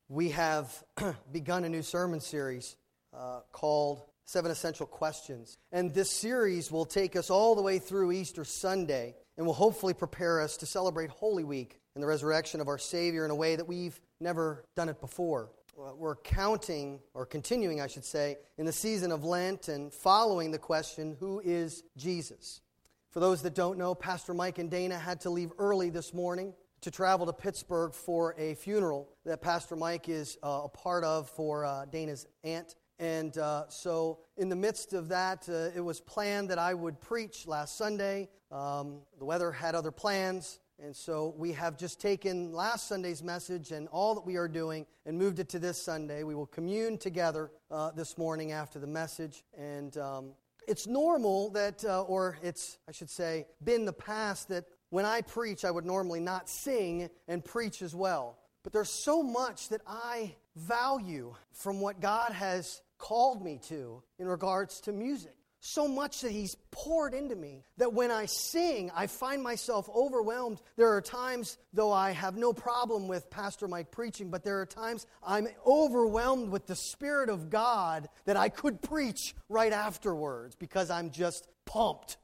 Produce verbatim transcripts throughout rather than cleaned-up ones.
We have begun a new sermon series uh, called Seven Essential Questions. And this series will take us all the way through Easter Sunday and will hopefully prepare us to celebrate Holy Week and the resurrection of our Savior in a way that we've never done it before. We're counting, or continuing, I should say, in the season of Lent and following the question, who is Jesus? For those that don't know, Pastor Mike and Dana had to leave early this morning to travel to Pittsburgh for a funeral that Pastor Mike is uh, a part of for uh, Dana's aunt. And uh, so in the midst of that, uh, it was planned that I would preach last Sunday. Um, the weather had other plans. And so we have just taken last Sunday's message and all that we are doing and moved it to this Sunday. We will commune together uh, this morning after the message. And um, it's normal that, uh, or it's, I should say, been the past that when I preach, I would normally not sing and preach as well. But there's so much that I value from what God has called me to in regards to music. So much that He's poured into me that when I sing, I find myself overwhelmed. There are times, though I have no problem with Pastor Mike preaching, but there are times I'm overwhelmed with the Spirit of God that I could preach right afterwards because I'm just pumped.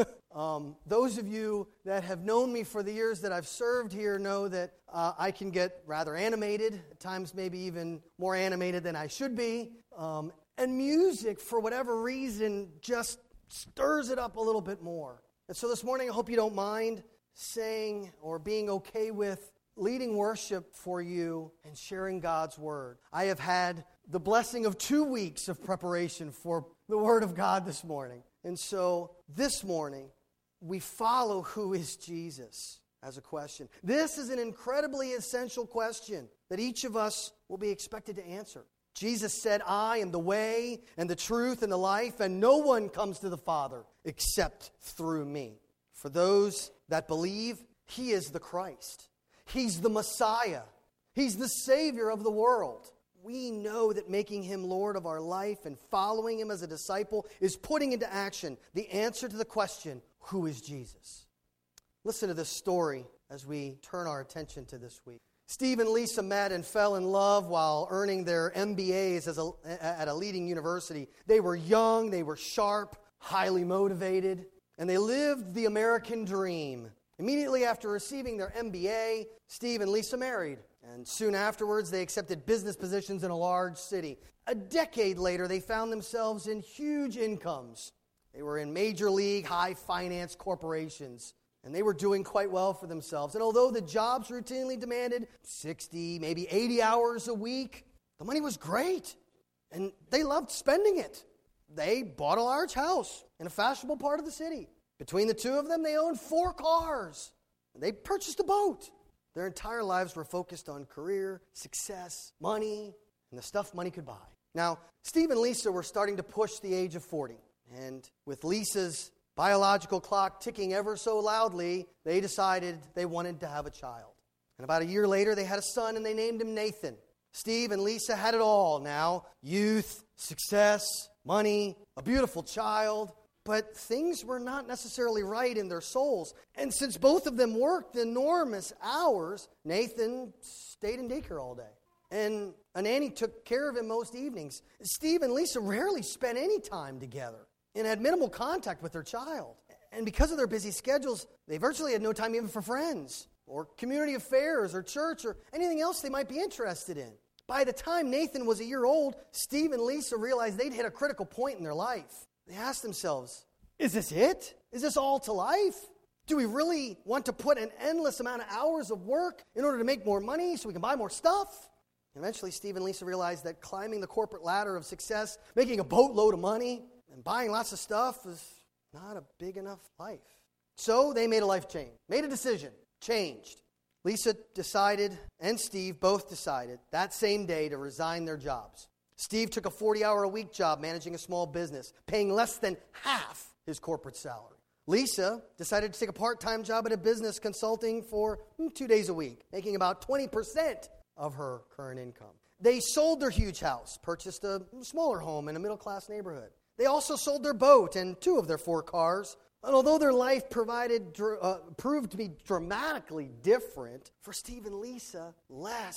um, those of you that have known me for the years that I've served here know that uh, I can get rather animated, at times maybe even more animated than I should be. Um, And music, for whatever reason, just stirs it up a little bit more. And so this morning, I hope you don't mind saying or being okay with leading worship for you and sharing God's Word. I have had the blessing of two weeks of preparation for the Word of God this morning. And so this morning, we follow who is Jesus as a question. This is an incredibly essential question that each of us will be expected to answer. Jesus said, I am the way and the truth and the life, and no one comes to the Father except through me. For those that believe, He is the Christ. He's the Messiah. He's the Savior of the world. We know that making Him Lord of our life and following Him as a disciple is putting into action the answer to the question, who is Jesus? Listen to this story as we turn our attention to this week. Steve and Lisa met and fell in love while earning their M B As as a, at a leading university. They were young, they were sharp, highly motivated, and they lived the American dream. Immediately after receiving their M B A, Steve and Lisa married. And soon afterwards, they accepted business positions in a large city. A decade later, they found themselves in huge incomes. They were in major league, high finance corporations. And they were doing quite well for themselves. And although the jobs routinely demanded sixty, maybe eighty hours a week, the money was great. And they loved spending it. They bought a large house in a fashionable part of the city. Between the two of them, they owned four cars. And they purchased a boat. Their entire lives were focused on career, success, money, and the stuff money could buy. Now, Steve and Lisa were starting to push the age of forty. And with Lisa's biological clock ticking ever so loudly, they decided they wanted to have a child. And about a year later, they had a son, and they named him Nathan. Steve and Lisa had it all now. Youth, success, money, a beautiful child. But things were not necessarily right in their souls. And since both of them worked enormous hours, Nathan stayed in daycare all day. And a nanny took care of him most evenings. Steve and Lisa rarely spent any time together and had minimal contact with their child. And because of their busy schedules, they virtually had no time even for friends or community affairs or church or anything else they might be interested in. By the time Nathan was a year old, Steve and Lisa realized they'd hit a critical point in their life. They asked themselves, is this it? Is this all to life? Do we really want to put an endless amount of hours of work in order to make more money so we can buy more stuff? And eventually, Steve and Lisa realized that climbing the corporate ladder of success, making a boatload of money, and buying lots of stuff was not a big enough life. So they made a life change, made a decision, changed. Lisa decided, and Steve both decided, that same day to resign their jobs. Steve took a forty-hour-a-week job managing a small business, paying less than half his corporate salary. Lisa decided to take a part-time job at a business consulting for two days a week, making about twenty percent of her current income. They sold their huge house, purchased a smaller home in a middle-class neighborhood. They also sold their boat and two of their four cars. And although their life provided, uh, proved to be dramatically different, for Steve and Lisa, less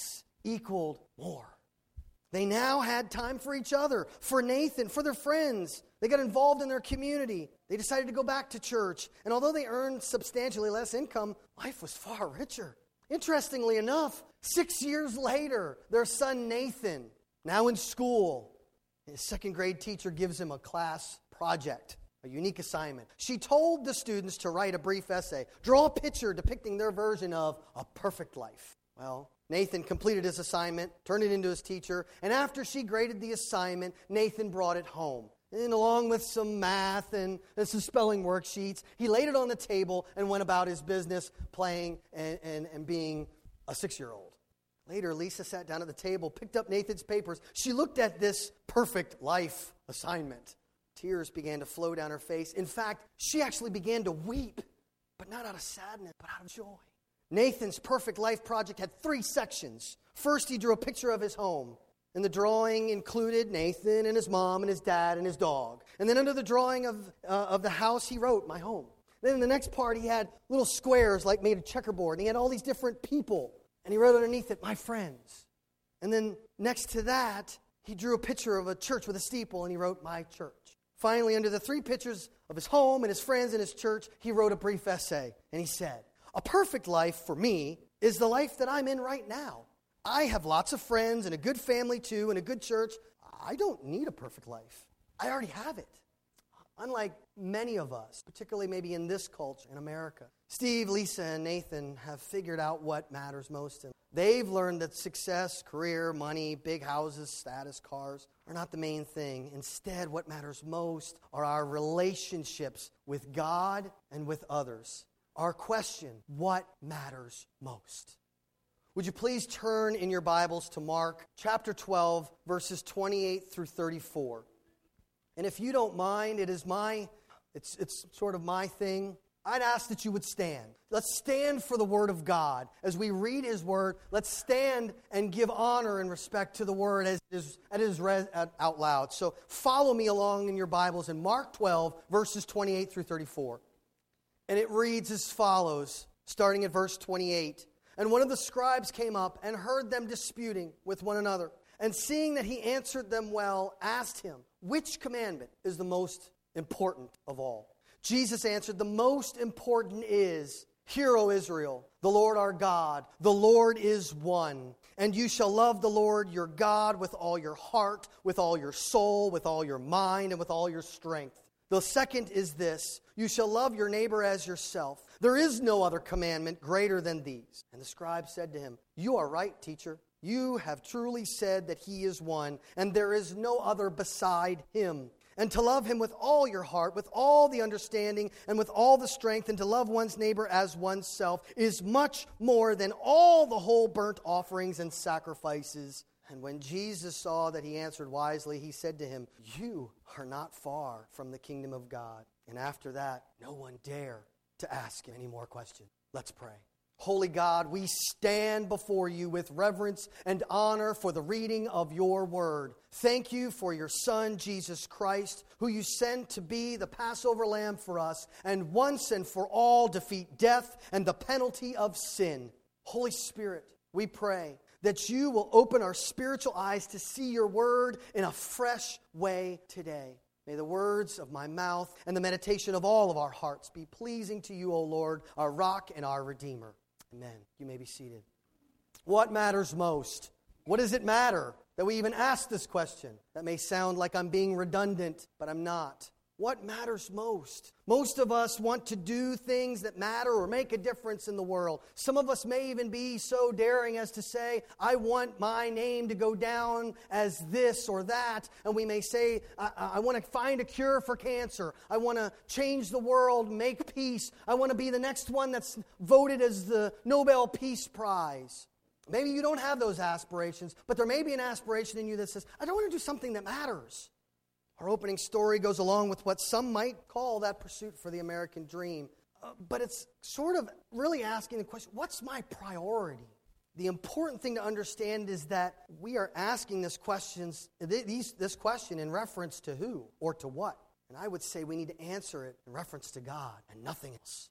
equaled more. They now had time for each other, for Nathan, for their friends. They got involved in their community. They decided to go back to church. And although they earned substantially less income, life was far richer. Interestingly enough, six years later, their son Nathan, now in school, his second grade teacher gives him a class project, a unique assignment. She told the students to write a brief essay, draw a picture depicting their version of a perfect life. Well, Nathan completed his assignment, turned it into his teacher, and after she graded the assignment, Nathan brought it home. And along with some math and, and some spelling worksheets, he laid it on the table and went about his business playing and, and, and being a six-year-old. Later, Lisa sat down at the table, picked up Nathan's papers. She looked at this perfect life assignment. Tears began to flow down her face. In fact, she actually began to weep, but not out of sadness, but out of joy. Nathan's perfect life project had three sections. First, he drew a picture of his home. And the drawing included Nathan and his mom and his dad and his dog. And then under the drawing of, uh, of the house, he wrote, "My home." Then in the next part, he had little squares like made of checkerboard. And he had all these different people. And he wrote underneath it, "My friends." And then next to that, he drew a picture of a church with a steeple, and he wrote, "My church." Finally, under the three pictures of his home and his friends and his church, he wrote a brief essay. And he said, "A perfect life for me is the life that I'm in right now. I have lots of friends and a good family too and a good church. I don't need a perfect life. I already have it." Unlike many of us, particularly maybe in this culture, in America, Steve, Lisa, and Nathan have figured out what matters most. And they've learned that success, career, money, big houses, status, cars are not the main thing. Instead, what matters most are our relationships with God and with others. Our question, what matters most? Would you please turn in your Bibles to Mark chapter twelve, verses twenty-eight through thirty-four. And if you don't mind, it is my, it's, it's sort of my thing. I'd ask that you would stand. Let's stand for the Word of God. As we read His Word, let's stand and give honor and respect to the Word as it is, as it is read out loud. So follow me along in your Bibles in Mark twelve, verses twenty-eight through thirty-four. And it reads as follows, starting at verse twenty-eight. "And one of the scribes came up and heard them disputing with one another. And seeing that he answered them well, asked him, 'Which commandment is the most important of all?' Jesus answered, 'The most important is, Hear, O Israel, the Lord our God, the Lord is one. And you shall love the Lord your God with all your heart, with all your soul, with all your mind, and with all your strength. The second is this, you shall love your neighbor as yourself. There is no other commandment greater than these.' And the scribe said to him, 'You are right, teacher. You have truly said that He is one, and there is no other beside Him. And to love Him with all your heart, with all the understanding, and with all the strength, and to love one's neighbor as oneself is much more than all the whole burnt offerings and sacrifices.' And when Jesus saw that he answered wisely, he said to him, 'You are not far from the kingdom of God.' And after that, no one dared to ask him any more questions." Let's pray. Holy God, we stand before you with reverence and honor for the reading of your word. Thank you for your Son, Jesus Christ, who you sent to be the Passover lamb for us and once and for all defeat death and the penalty of sin. Holy Spirit, we pray that you will open our spiritual eyes to see your word in a fresh way today. May the words of my mouth and the meditation of all of our hearts be pleasing to you, O Lord, our rock and our Redeemer. Amen. You may be seated. What matters most? What does it matter that we even ask this question? That may sound like I'm being redundant, but I'm not. What matters most? Most of us want to do things that matter or make a difference in the world. Some of us may even be so daring as to say, I want my name to go down as this or that. And we may say, I, I want to find a cure for cancer. I want to change the world, make peace. I want to be the next one that's voted as the Nobel Peace Prize. Maybe you don't have those aspirations, but there may be an aspiration in you that says, I don't want to do something that matters. Our opening story goes along with what some might call that pursuit for the American dream. Uh, but it's sort of really asking the question, what's my priority? The important thing to understand is that we are asking this, questions, these, this question in reference to who or to what. And I would say we need to answer it in reference to God and nothing else.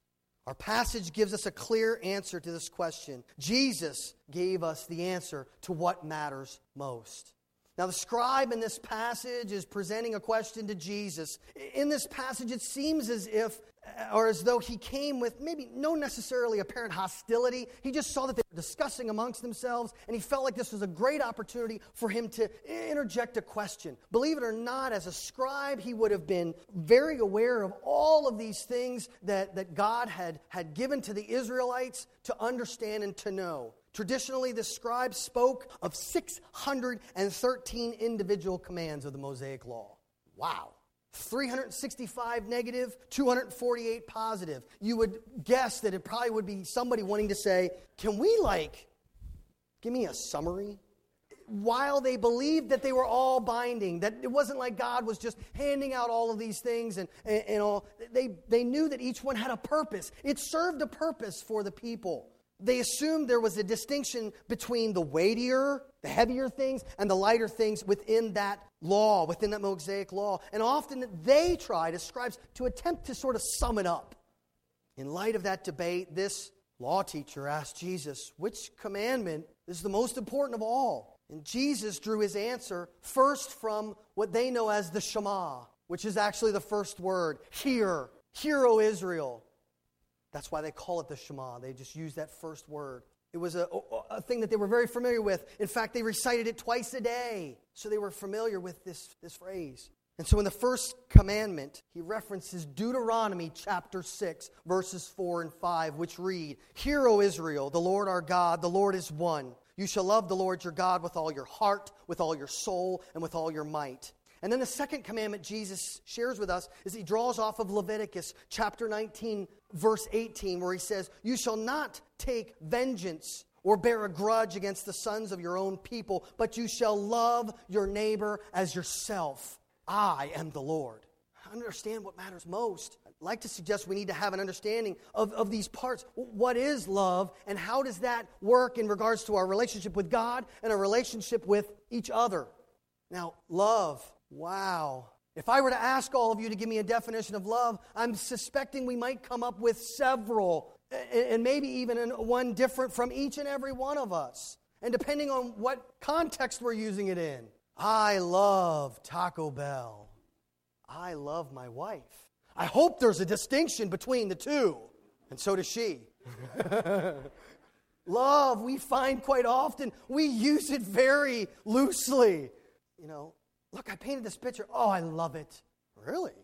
Our passage gives us a clear answer to this question. Jesus gave us the answer to what matters most. Now, the scribe in this passage is presenting a question to Jesus. In this passage, it seems as if, or as though he came with maybe no necessarily apparent hostility. He just saw that they were discussing amongst themselves, and he felt like this was a great opportunity for him to interject a question. Believe it or not, as a scribe, he would have been very aware of all of these things that, that God had, had given to the Israelites to understand and to know. Traditionally, the scribe spoke of six hundred thirteen individual commands of the Mosaic Law. Wow. three hundred sixty-five negative, two hundred forty-eight positive. You would guess that it probably would be somebody wanting to say, can we like, give me a summary? While they believed that they were all binding, that it wasn't like God was just handing out all of these things and, and, and all, they, they knew that each one had a purpose. It served a purpose for the people. They assumed there was a distinction between the weightier, the heavier things, and the lighter things within that law, within that Mosaic law. And often they tried, as scribes, to attempt to sort of sum it up. In light of that debate, this law teacher asked Jesus, which commandment is the most important of all? And Jesus drew his answer first from what they know as the Shema, which is actually the first word, hear, hear, O Israel. That's why they call it the Shema. They just use that first word. It was a, a thing that they were very familiar with. In fact, they recited it twice a day. So they were familiar with this, this phrase. And so in the first commandment, he references Deuteronomy chapter six, verses four and five, which read, Hear, O Israel, the Lord our God, the Lord is one. You shall love the Lord your God with all your heart, with all your soul, and with all your might. And then the second commandment Jesus shares with us is he draws off of Leviticus chapter nineteen, verse eighteen, where he says, You shall not take vengeance or bear a grudge against the sons of your own people, but you shall love your neighbor as yourself. I am the Lord. Understand what matters most. I'd like to suggest we need to have an understanding of, of these parts. What is love, and how does that work in regards to our relationship with God and our relationship with each other? Now, love. Wow. If I were to ask all of you to give me a definition of love, I'm suspecting we might come up with several, and maybe even one different from each and every one of us. And depending on what context we're using it in. I love Taco Bell. I love my wife. I hope there's a distinction between the two. And so does she. Love, we find quite often, we use it very loosely. You know, look, I painted this picture. Oh, I love it. Really?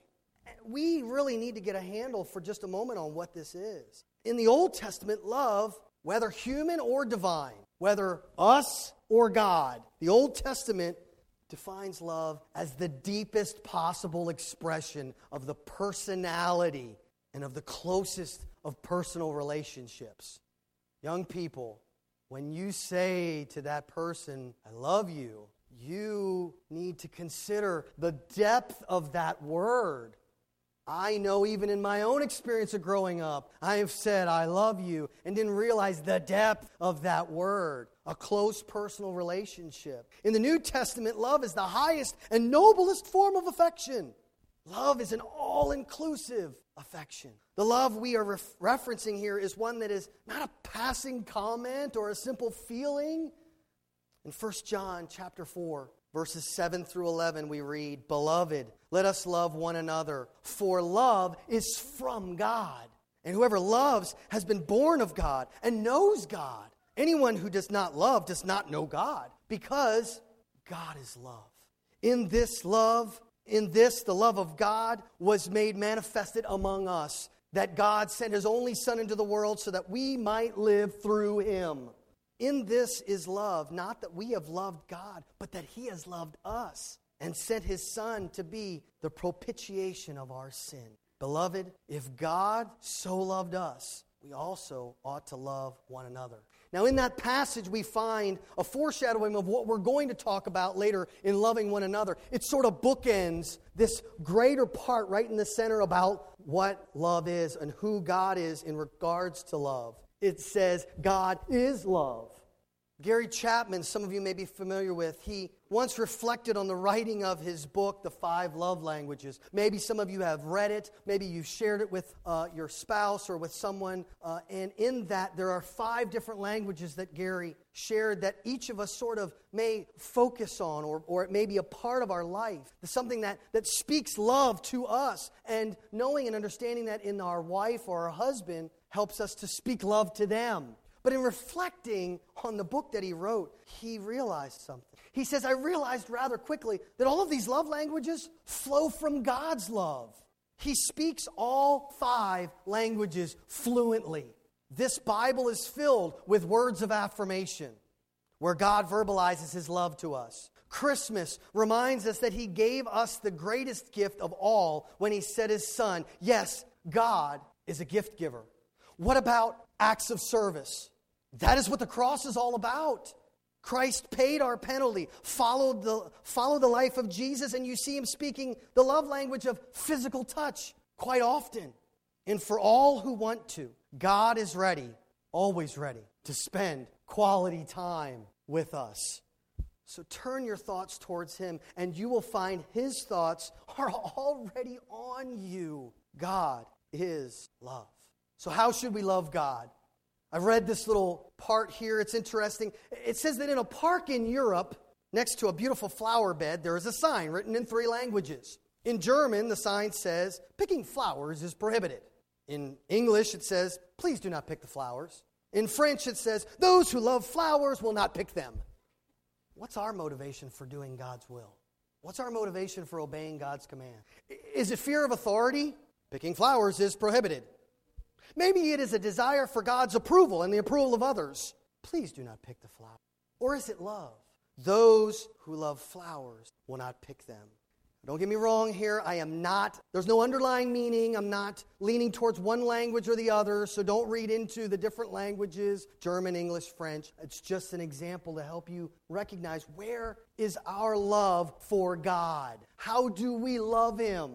We really need to get a handle for just a moment on what this is. In the Old Testament, love, whether human or divine, whether us or God, the Old Testament defines love as the deepest possible expression of the personality and of the closest of personal relationships. Young people, when you say to that person, I love you, you need to consider the depth of that word. I know even in my own experience of growing up, I have said, I love you, and didn't realize the depth of that word. A close personal relationship. In the New Testament, love is the highest and noblest form of affection. Love is an all-inclusive affection. The love we are ref- referencing here is one that is not a passing comment or a simple feeling. In First John chapter four, verses seven through eleven, we read, Beloved, let us love one another, for love is from God. And whoever loves has been born of God and knows God. Anyone who does not love does not know God, because God is love. In this love, in this, the love of God was made manifested among us, that God sent His only Son into the world so that we might live through Him. In this is love, not that we have loved God, but that He has loved us and sent His Son to be the propitiation of our sin. Beloved, if God so loved us, we also ought to love one another. Now, in that passage, we find a foreshadowing of what we're going to talk about later in loving one another. It sort of bookends this greater part right in the center about what love is and who God is in regards to love. It says God is love. Gary Chapman, some of you may be familiar with, he once reflected on the writing of his book, The Five Love Languages. Maybe some of you have read it. Maybe you've shared it with uh, your spouse or with someone. Uh, and in that, there are five different languages that Gary shared that each of us sort of may focus on, or, or it may be a part of our life. It's something that, that speaks love to us. And knowing and understanding that in our wife or our husband helps us to speak love to them. But in reflecting on the book that he wrote, he realized something. He says, I realized rather quickly that all of these love languages flow from God's love. He speaks all five languages fluently. This Bible is filled with words of affirmation, where God verbalizes His love to us. Christmas reminds us that He gave us the greatest gift of all when He sent His Son. Yes, God is a gift giver. What about acts of service? That is what the cross is all about. Christ paid our penalty, followed the, followed the life of Jesus, and you see Him speaking the love language of physical touch quite often. And for all who want to, God is ready, always ready, to spend quality time with us. So turn your thoughts towards Him, and you will find His thoughts are already on you. God is love. So how should we love God? I've read this little part here. It's interesting. It says that in a park in Europe, next to a beautiful flower bed, there is a sign written in three languages. In German, the sign says, picking flowers is prohibited. In English, it says, please do not pick the flowers. In French, it says, those who love flowers will not pick them. What's our motivation for doing God's will? What's our motivation for obeying God's command? Is it fear of authority? Picking flowers is prohibited. Maybe it is a desire for God's approval and the approval of others. Please do not pick the flower. Or is it love? Those who love flowers will not pick them. Don't get me wrong here. I am not, there's no underlying meaning. I'm not leaning towards one language or the other, so don't read into the different languages, German, English, French. It's just an example to help you recognize where is our love for God? How do we love Him?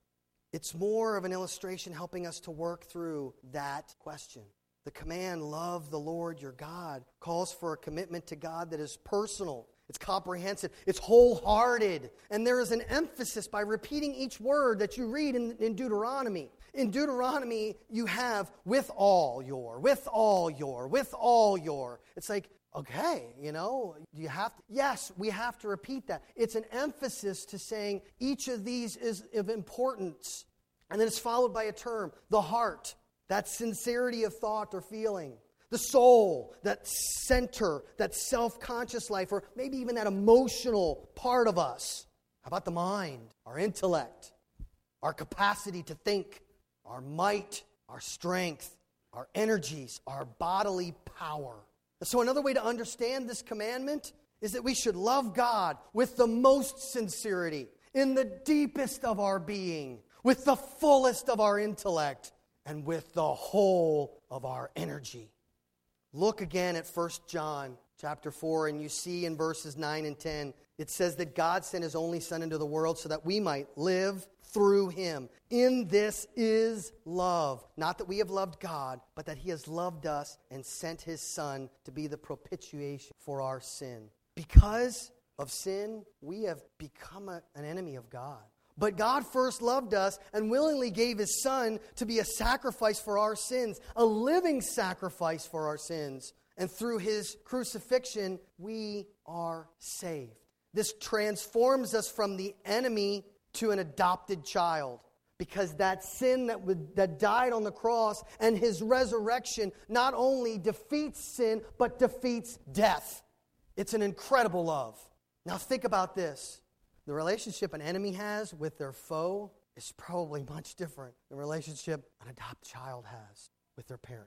It's more of an illustration helping us to work through that question. The command, love the Lord your God, calls for a commitment to God that is personal. It's comprehensive. It's wholehearted. And there is an emphasis by repeating each word that you read in, in Deuteronomy. In Deuteronomy, you have with all your, with all your, with all your. It's like, okay, you know, do you have to? Yes, we have to repeat that. It's an emphasis to saying each of these is of importance. And then it's followed by a term, the heart, that sincerity of thought or feeling. The soul, that center, that self-conscious life, or maybe even that emotional part of us. How about the mind, our intellect, our capacity to think, our might, our strength, our energies, our bodily power. So another way to understand this commandment is that we should love God with the most sincerity, in the deepest of our being, with the fullest of our intellect, and with the whole of our energy. Look again at First John chapter four, and you see in verses nine and ten, it says that God sent His only Son into the world so that we might live through Him. In this is love. Not that we have loved God, but that He has loved us and sent His Son to be the propitiation for our sin. Because of sin, we have become a, an enemy of God. But God first loved us and willingly gave His Son to be a sacrifice for our sins, a living sacrifice for our sins. And through His crucifixion, we are saved. This transforms us from the enemy to an adopted child. Because that sin that, would, that died on the cross and His resurrection not only defeats sin, but defeats death. It's an incredible love. Now think about this. The relationship an enemy has with their foe is probably much different than the relationship an adopted child has with their parent.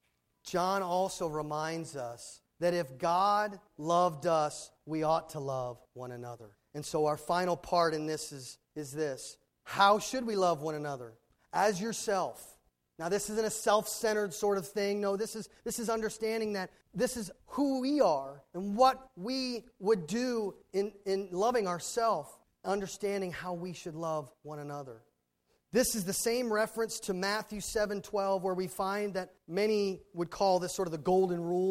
John also reminds us that if God loved us, we ought to love one another. And so our final part in this is, is this. How should we love one another? As yourself. Now, this isn't a self-centered sort of thing. No, this is, this is understanding that this is who we are and what we would do in, in loving ourselves, understanding how we should love one another. This is the same reference to Matthew seven twelve, where we find that many would call this sort of the golden rule,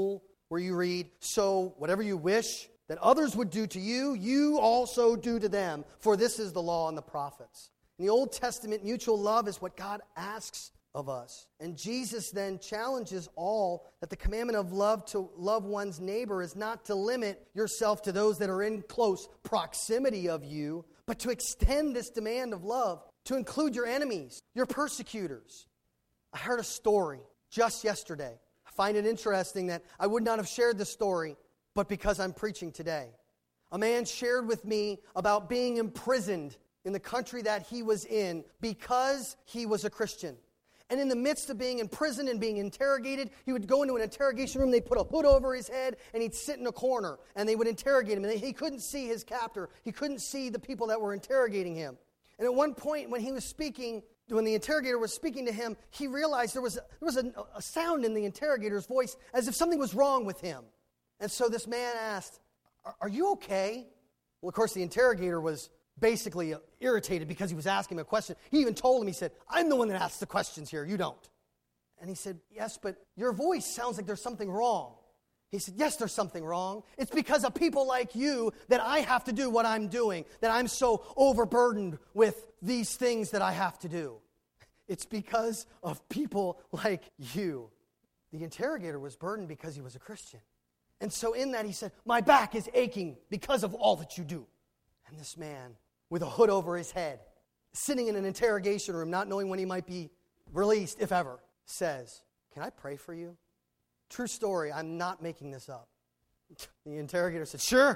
where you read, "So whatever you wish that others would do to you, you also do to them, for this is the law and the prophets." In the Old Testament, mutual love is what God asks of us. And Jesus then challenges all that the commandment of love to love one's neighbor is not to limit yourself to those that are in close proximity of you, but to extend this demand of love to include your enemies, your persecutors. I heard a story just yesterday. I find it interesting that I would not have shared this story, but because I'm preaching today. A man shared with me about being imprisoned in the country that he was in because he was a Christian. And in the midst of being in prison and being interrogated, he would go into an interrogation room, they'd put a hood over his head, and he'd sit in a corner, and they would interrogate him. And he couldn't see his captor. He couldn't see the people that were interrogating him. And at one point, when he was speaking, when the interrogator was speaking to him, he realized there was a, there was a, a sound in the interrogator's voice as if something was wrong with him. And so this man asked, "Are, are you okay?" Well, of course, the interrogator was basically irritated because he was asking him a question. He even told him, he said, "I'm the one that asks the questions here, you don't." And he said, "Yes, but your voice sounds like there's something wrong." He said, "Yes, there's something wrong. It's because of people like you that I have to do what I'm doing, that I'm so overburdened with these things that I have to do. It's because of people like you." The interrogator was burdened because he was a Christian. And so in that he said, "My back is aching because of all that you do." And this man, with a hood over his head, sitting in an interrogation room, not knowing when he might be released, if ever, says, "Can I pray for you?" True story, I'm not making this up. The interrogator said, "Sure,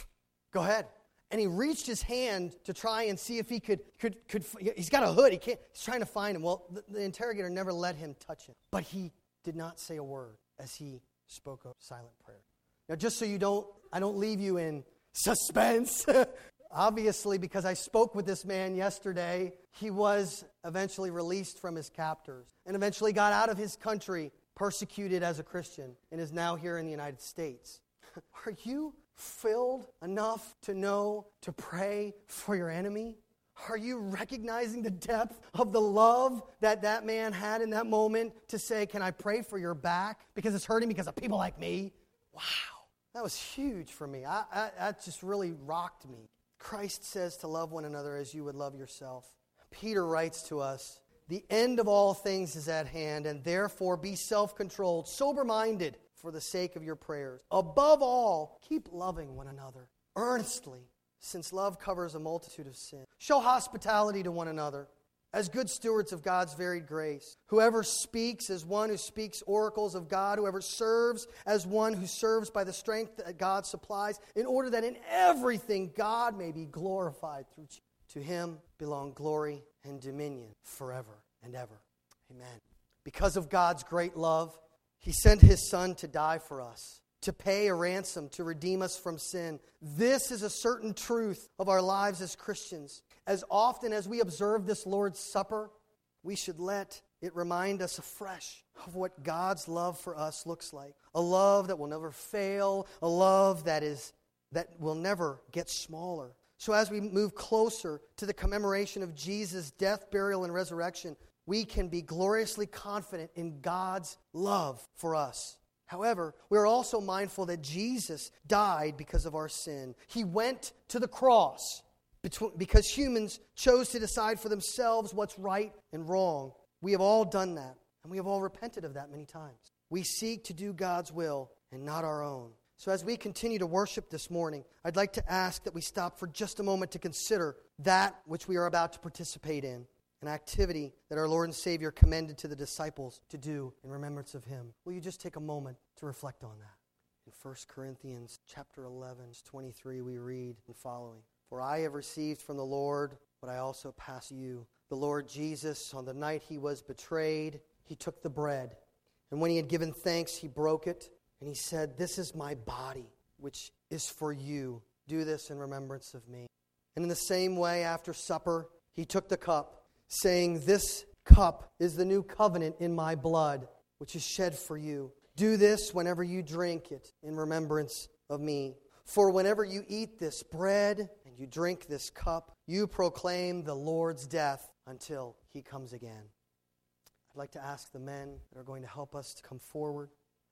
go ahead." And he reached his hand to try and see if he could, could, could he's got a hood, he can't, he's trying to find him. Well, the, the interrogator never let him touch him. But he did not say a word as he spoke a silent prayer. Now, just so you don't, I don't leave you in suspense, obviously, because I spoke with this man yesterday, he was eventually released from his captors and eventually got out of his country, persecuted as a Christian, and is now here in the United States. Are you filled enough to know to pray for your enemy? Are you recognizing the depth of the love that that man had in that moment to say, "Can I pray for your back because it's hurting because of people like me?" Wow, that was huge for me. I, I, that just really rocked me. Christ says to love one another as you would love yourself. Peter writes to us, "The end of all things is at hand, and therefore be self-controlled, sober-minded for the sake of your prayers. Above all, keep loving one another earnestly, since love covers a multitude of sins. Show hospitality to one another as good stewards of God's varied grace. Whoever speaks as one who speaks oracles of God, whoever serves as one who serves by the strength that God supplies, in order that in everything God may be glorified through Jesus. To him belong glory and dominion forever and ever. Amen." Because of God's great love, he sent his Son to die for us, to pay a ransom, to redeem us from sin. This is a certain truth of our lives as Christians. As often as we observe this Lord's Supper, we should let it remind us afresh of what God's love for us looks like. A love that will never fail, a love that is that will never get smaller. So as we move closer to the commemoration of Jesus' death, burial, and resurrection, we can be gloriously confident in God's love for us. However, we are also mindful that Jesus died because of our sin. He went to the cross because humans chose to decide for themselves what's right and wrong. We have all done that, and we have all repented of that many times. We seek to do God's will and not our own. So as we continue to worship this morning, I'd like to ask that we stop for just a moment to consider that which we are about to participate in, an activity that our Lord and Savior commended to the disciples to do in remembrance of him. Will you just take a moment to reflect on that? In First Corinthians chapter eleven, twenty-three, we read and following, "For I have received from the Lord what I also pass to you. The Lord Jesus, on the night he was betrayed, he took the bread, and when he had given thanks, he broke it, and he said, 'This is my body, which is for you. Do this in remembrance of me.' And in the same way, after supper, he took the cup, saying, 'This cup is the new covenant in my blood, which is shed for you. Do this whenever you drink it in remembrance of me. For whenever you eat this bread and you drink this cup, you proclaim the Lord's death until he comes again.'" I'd like to ask the men that are going to help us to come forward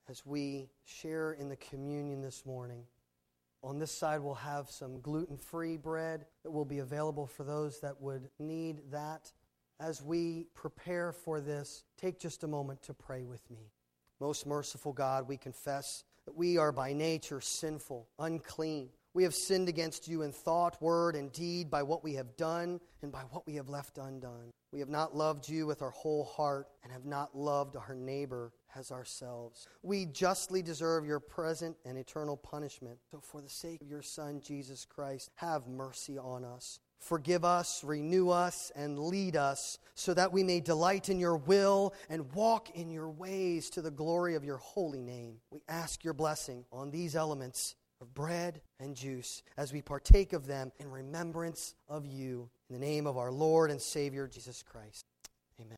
as we share in the communion this morning. On this side, we'll have some gluten-free bread that will be available for those that would need that. As we prepare for this, take just a moment to pray with me. Most merciful God, we confess that we are by nature sinful, unclean. We have sinned against you in thought, word, and deed by what we have done and by what we have left undone. We have not loved you with our whole heart and have not loved our neighbor as ourselves. We justly deserve your present and eternal punishment. So for the sake of your Son, Jesus Christ, have mercy on us. Forgive us, renew us, and lead us so that we may delight in your will and walk in your ways to the glory of your holy name. We ask your blessing on these elements of bread and juice as we partake of them in remembrance of you. In the name of our Lord and Savior, Jesus Christ. Amen.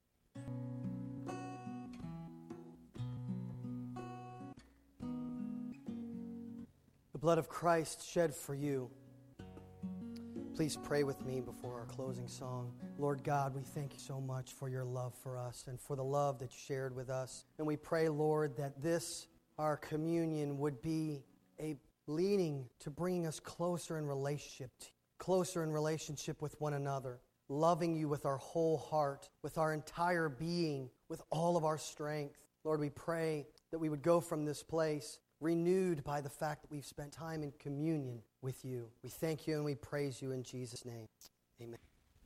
The blood of Christ shed for you. Please pray with me before our closing song. Lord God, we thank you so much for your love for us and for the love that you shared with us. And we pray, Lord, that this, our communion, would be a leading to bringing us closer in relationship to you, closer in relationship with one another, loving you with our whole heart, with our entire being, with all of our strength. Lord, we pray that we would go from this place renewed by the fact that we've spent time in communion with you. We thank you and we praise you in Jesus' name. Amen.